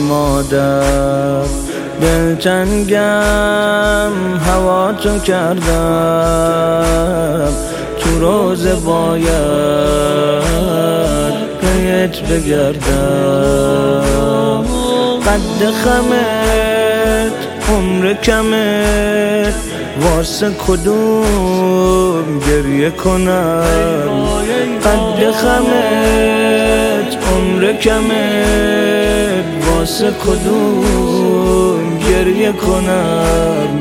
مادر دلتنگم هوا تو کردم، تو روزه باید پیت بگردم. قد خمت عمر کمت واسه کدوم گریه کنم. قد خمت عمر کمت واسه کدوم گریه کنم.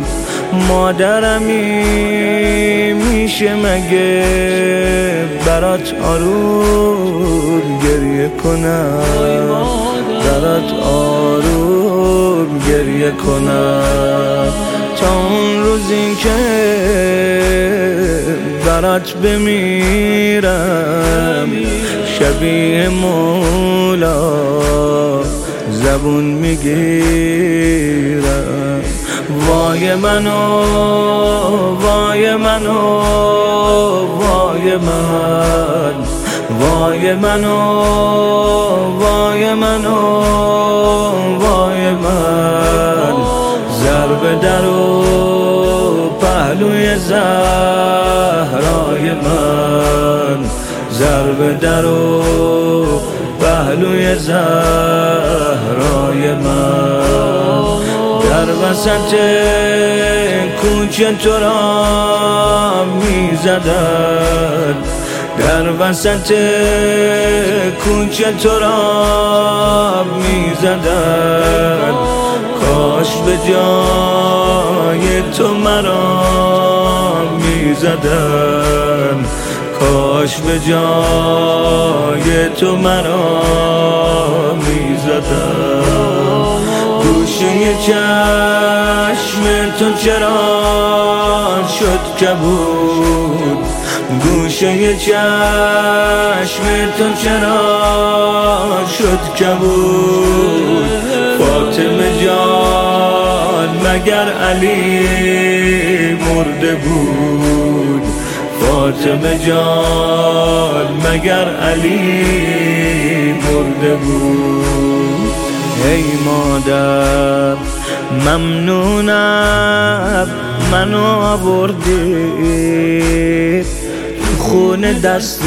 مادرمی میشه مگه برات آروم گریه کنم، برات آروم گریه کنم. تا اون روزی که برات بمیرم شبیه مولا زبون میگیرم. وای منو وای منو وای من، وای منو وای منو وای من. ضرب در و پهلوی زهرای من، ضرب در و پهلوی زهرای من. در وسط کوچه تو را میزدن، در وسط کوچه تو را میزدن. کاش به جای تو مرا میزدن، کاش به جای تو مرا میزدن. گوشه چشم تو چرا شد کبود، گوشه چشم تو چرا شد کبود. فاطمه جان مگر علی مرده بود، فاطمه جان مگر علی مرده بود. ای مادر ممنونم منو آوردی، خون دست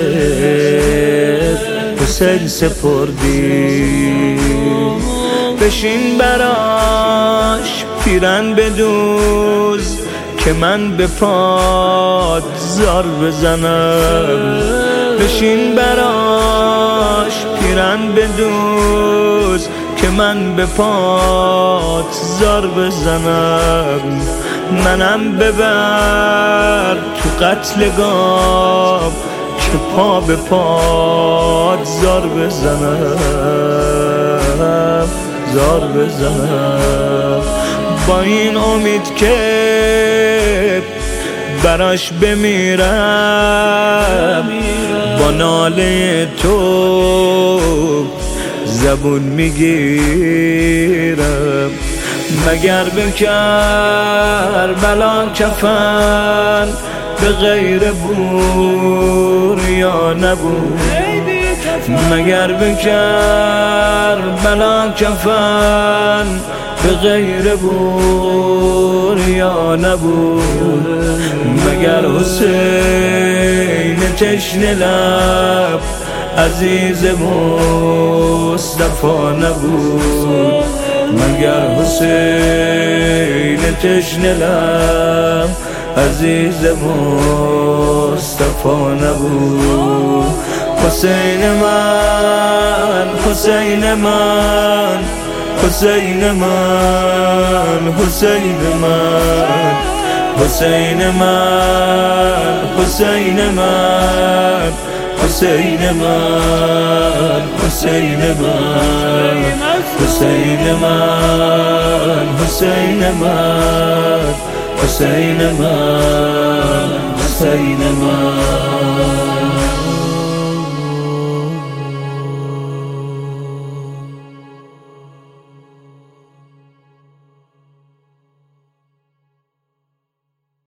حسین سپردی. بشین براش پیرن بدوز که من به پات زار بزنم. بشین براش پیرن بدوز که من به پات زار بزنم. منم ببر تو قتلگاه که پا به پات زار بزنم، زار بزنم. با این امید که براش بمیرم، با ناله تو زبون میگیرم. مگر به کربلا کفن به غیر بور یا نبود، مگر به کربلا کفن به غیر بور یا نبود. مگر حسین تشنه لب عزیز مصطفی نبود، مگر حسین تشنه لب عزیز مصطفی نبود. حسین من، حسین من، حسین من، حسین من، حسین من، حسین من، حسین من، حسین من، حسین من، حسین من، حسین من، حسین من.